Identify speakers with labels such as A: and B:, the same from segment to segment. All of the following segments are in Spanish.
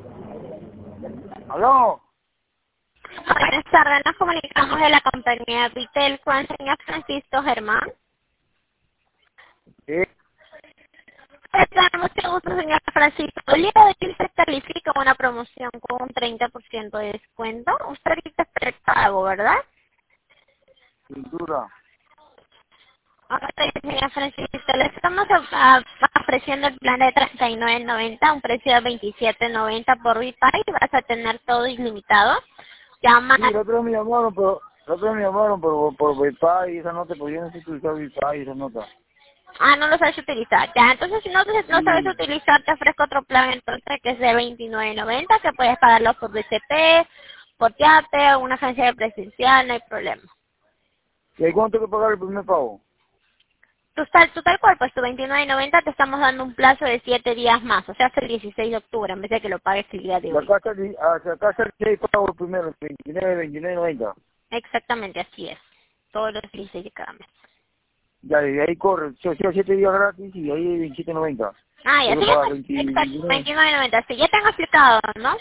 A: ¿Aló?
B: Buenas tardes, nos comunicamos de la compañía Vitel con el señor Francisco Germán.
A: Sí.
B: Está mucho gusto, señor Francisco. El día de hoy se califica una promoción con un 30% de descuento. Usted ahorita es prepago, ¿verdad?
A: Sin duda.
B: Ok, señor Francisco, le estamos ofreciendo el plan de 39.90 a un precio de 27.90 por VPay y vas a tener todo ilimitado. Llama.
A: Sí, el otro día me llamaron, pero... El otro día me llamaron por Wi-Fi y esa nota, pero yo no sé utilizar Wi-Fi y esa nota.
B: Ah, no lo sabes utilizar. Ya, entonces si no sabes
A: Sí.
B: utilizar, te ofrezco otro plan entonces que es de 29.90, que puedes pagarlo por BCP, por Yate, o una agencia de presencial, no hay problema.
A: ¿Y ahí cuánto hay que pagar el primer pago?
B: Tu tal cual, pues tu 29.90 te estamos dando un plazo de 7 días más, o sea, hasta el 16 de octubre, en vez de que lo pagues el día de
A: La
B: hoy.
A: casa, hacia casa el pago el primero, 29.90.
B: Exactamente, así es. Todos los 16 de cada mes.
A: Ya, de ahí corre, 7 días gratis y ahí 27.90.
B: Ah, ya,
A: Tengo
B: sí,
A: que pagar
B: exacto,
A: 29.
B: 29.90, sí, ya te han explicado, ¿no?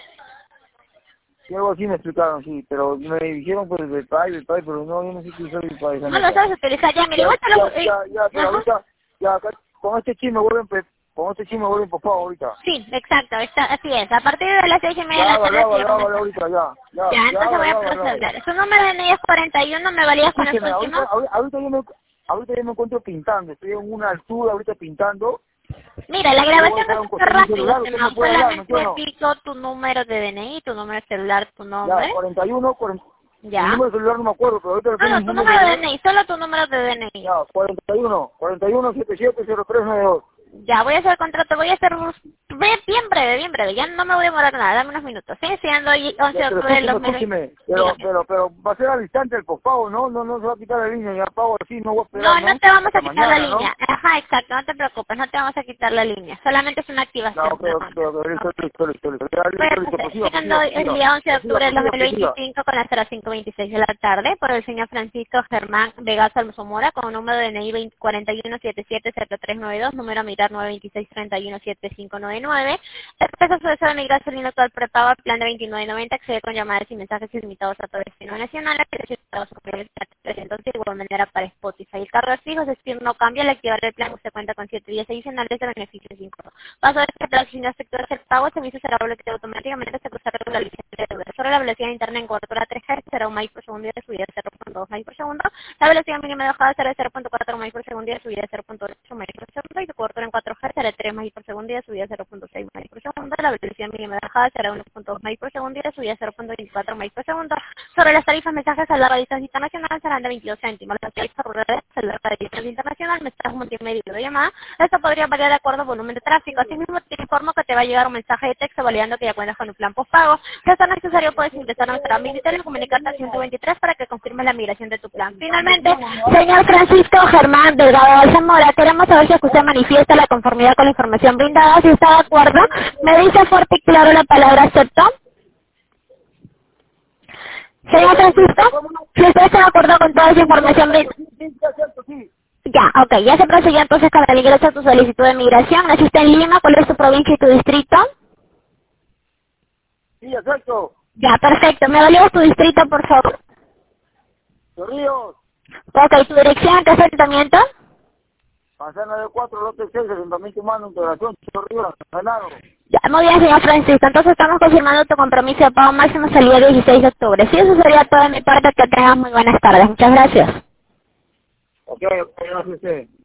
A: Sí, algo así me explicaron, sí, pero me dijeron por el Wi-Fi, pero no, yo no sé utilizar Wi-Fi esa
B: No lo
A: nota.
B: sabes utilizar, ya, mira,
A: Ya,
B: igual te
A: ya,
B: lo...
A: ya, pero
B: Ajá.
A: ahorita, ya, acá, con este chisme vuelven, con este chisme vuelven por favor ahorita.
B: Sí, exacto, así es. A partir de las 6:30 de
A: Ya,
B: la tarde te llamo
A: hágalo
B: mensaje.
A: ahorita, ya,
B: Ya, entonces voy a
A: hágalo.
B: proceder. Su número de DNI es 41, ¿me valías con los
A: Escúcheme,
B: últimos?
A: ahorita yo me encuentro pintando, estoy en una altura ahorita pintando,
B: Mira, la
A: y yo voy a
B: grabación
A: hacer
B: es
A: un
B: súper
A: costado mi
B: rápido,
A: celular, usted me
B: no
A: puede hablar, ¿me
B: solamente
A: entiendes?
B: pico tu número de DNI, tu número de celular, tu
A: Ya,
B: nombre.
A: 41, mi
B: Ya.
A: número de celular no me acuerdo, pero ahorita le
B: No,
A: pongo
B: no,
A: mi
B: tu
A: número de
B: número de
A: celular.
B: DNI, solo tu número de DNI.
A: Ya, 41 770392.
B: Ya, voy a hacer el contrato, voy a hacer bien breve, bien breve. Ya no me voy a demorar nada, dame unos minutos. ¿Sí? Siendo hoy 11 de
A: Ya, pero
B: octubre del 2020.
A: escúcheme,
B: Dígame.
A: pero va a ser al instante el pospago, no se va a quitar la línea, ya pago así, no voy a esperar,
B: No, no
A: ¿no?
B: te vamos
A: Hasta
B: a quitar la
A: mañana, ¿no?
B: línea. Ajá, exacto, no te preocupes, no te vamos a quitar la línea. Solamente es una
A: No,
B: activación. No.
A: listo, ya, listo,
B: Pues, siendo el día 11 de octubre del
A: prosiga.
B: 2025 con las 5:26 de la tarde por el señor Francisco Germán Vegas Almozomora con número de DNI 41770392, número a mirar 926317599. El proceso de deseo de migración y actual prepago al plan de 29.90 accede con llamadas y mensajes ilimitados a todo el destino nacional, a precios superiores a 300 de igual manera para Spotify. El cargo fijo, es decir, no cambia. Al activar el plan usted cuenta con 7 días adicionales de beneficios sin costo. Paso de este plan, si no efectúa el pago, el servicio será bloqueado automáticamente hasta cruzar la licencia de deuda. Sobre la velocidad de internet en cobertura 3G será 1 MB por segundo y de subida de 0.2 MB por segundo. La velocidad mínima de bajada será de 0.4 MB por segundo y de subida de 0.8 MB por segundo. Y su cobertura en 4G será de 3 MB por segundo y de subida de 0.6 MB por segundo. La velocidad mínima de bajada será de 1.2 MB por segundo y de subida de 0.24 MB por segundo. Sobre las tarifas mensajes a larga distancia internacional serán de 22 céntimos. Las tarifas rurales a larga distancia internacional, mensaje multimedia y videollamada. Esto podría variar de acuerdo al volumen de tráfico. Asimismo, te informo que te va a llegar un mensaje de texto validando que ya cuentas con un plan postpago. Si es necesario, puedes ingresar a nuestra militar y comunicarte al 123 para que confirmes la migración de tu plan. Finalmente, señor Francisco Germán Delgado Alzamora, queremos saber si usted manifiesta la conformidad con la información brindada. Si está de acuerdo, me dice fuerte y claro la palabra acepto. Señor Francisco, si usted está de acuerdo con toda esa información brindada.
A: Sí,
B: Ya, ok, ya se procedió entonces con el ingreso a tu solicitud de migración. ¿Naciste en Lima? ¿Cuál es tu provincia y tu distrito?
A: sí, exacto.
B: Ya, perfecto. ¿Me valida tu distrito, por favor?
A: Ríos,
B: Ok, ¿tu dirección, qué asentamiento?
A: manzana de 4, lote 6, asentamiento humano, integración, Ríos, ganado.
B: Ya, muy bien, señor Francisco. Entonces estamos confirmando tu compromiso de pago máximo hasta el día 16 de octubre. Sí, eso sería todo de mi parte. Que tengas muy buenas tardes. Muchas gracias.
A: Ok, gracias a usted.